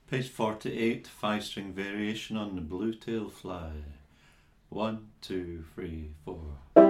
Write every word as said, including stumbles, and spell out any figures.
Page forty-eight, five string variation on the Blue Tail Fly. One, two, three, four.